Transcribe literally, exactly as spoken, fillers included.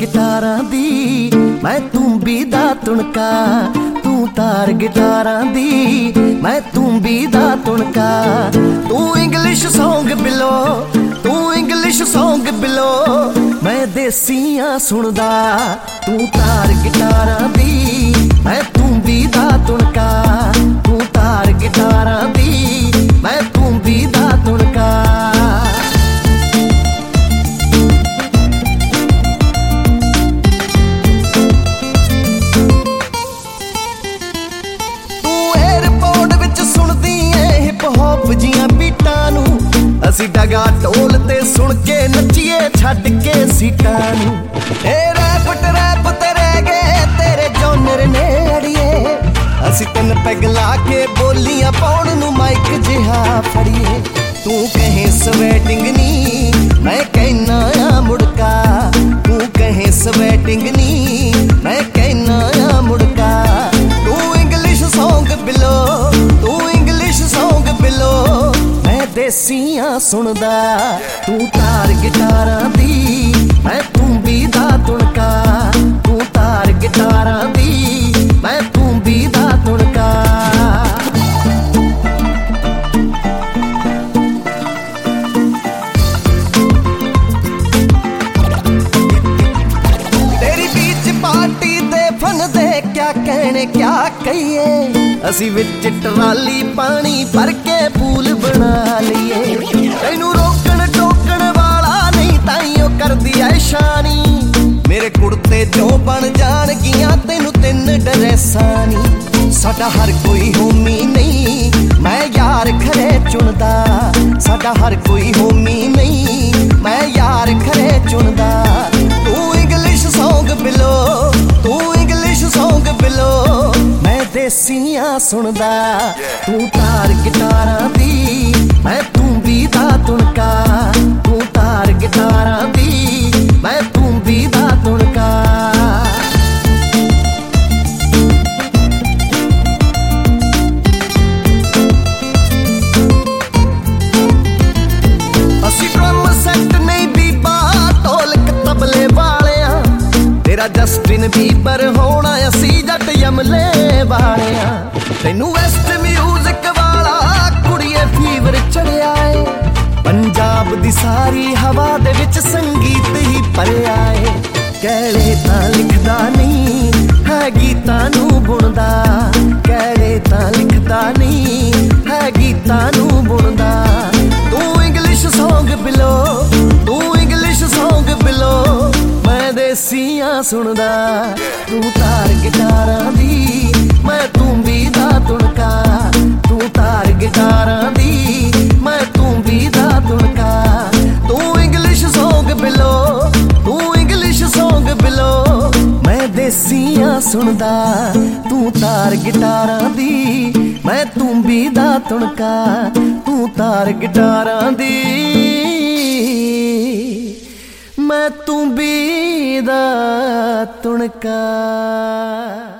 गिटारां दी, मैं तूंबी दा तुणका। तू तार गिटारां दी, मैं तूंबी दा तुणका। तू इंग्लिश सॉन्ग बिलो, तू इंग्लिश सॉन्ग बिलो, मैं देसियां सुनदा। तू तार गिटारां दी, मैं तूंबी दा तुणका। तू तार गिटारां दी, मैं तूंबी दा तुणका। जियां बीटां नूं असीं डगा ढोल ते सुन के नच्चीए छड्ड के सीटां नूं। ए रैप टरैप ते रह गए तेरे जॉनर ने अड़िए, असीं तिन पैग ला के बोलियां पाउण नूं माइक जिहा फड़िए। तू कहे स्वेटिंग नी, मैं कहना आ मुड़का। तू कहे स्वेटिंग नी, मैं कहना आ मुड़का। तू इंग्लिश सॉन्ग बिलो, तू इंग्लिश सॉन्ग बिलो, मैं देसियां सुनदा। तू तार गिटारां दी, मैं तूंबी दा तुणका। तू तार गिटारां दी, मैं तूंबी दा तुणका। तेरी बीच पार्टी दे फन दे क्या कहने क्या कहिए, असी विच ट्राली पानी भर के पूल बना लीए। तैनू रोकण टोकण वाला नहीं ताइयों करदी ऐ शानी, मेरे कुड़ते जो बन जाणगियां तैनू तिन ड्रेसां नी। साडा हर कोई होमी नहीं, मैं यार खरे चुनदा। साडा हर कोई होमी नहीं, मैं यार खरे चुनदा। तू इंग्लिश सॉन्ग बिलो, तू इंग्लिश सॉन्ग बिलो, मैं देसियां सुनदा। तू तार गिटारां दी, मैं तूंबी दा तुणका। तू तार गिटारां दी, मैं तूंबी दा तुणका। असी ड्रम सैट नहीं बीबा ढोलक तबले वालिया, तेरा जस्टिन बीबर होना असी जट यमले वालिया। तैनू वेस्ट म्यूजिक वाला कुड़िए फीवर चढ़िया है, पंजाब दी सारी हवा दे विच संगीत ही भरिया है। कहले तां लिखदा नहीं है गीतां नूं बुणदा, कहले तां लिखदा नहीं है गीतां नूं बुणदा। तू इंग्लिश सॉन्ग बिलो, तू इंग्लिश सॉन्ग बिलो, मैं देसियां सुनदा। तू तार गिटारां दी, मैं तूंबी दा तुणका। तू तार गिटारां दी, मैं तूंबी दा तुणका। तू इंग्लिश सॉन्ग बिलो, तू इंग्लिश सॉन्ग बिलो, मैं देसियां सुनदा। तू तार गिटारां दी, मैं तूंबी दा तुणका। तू तार गिटारां दी, मैं तूंबी दा तुणका।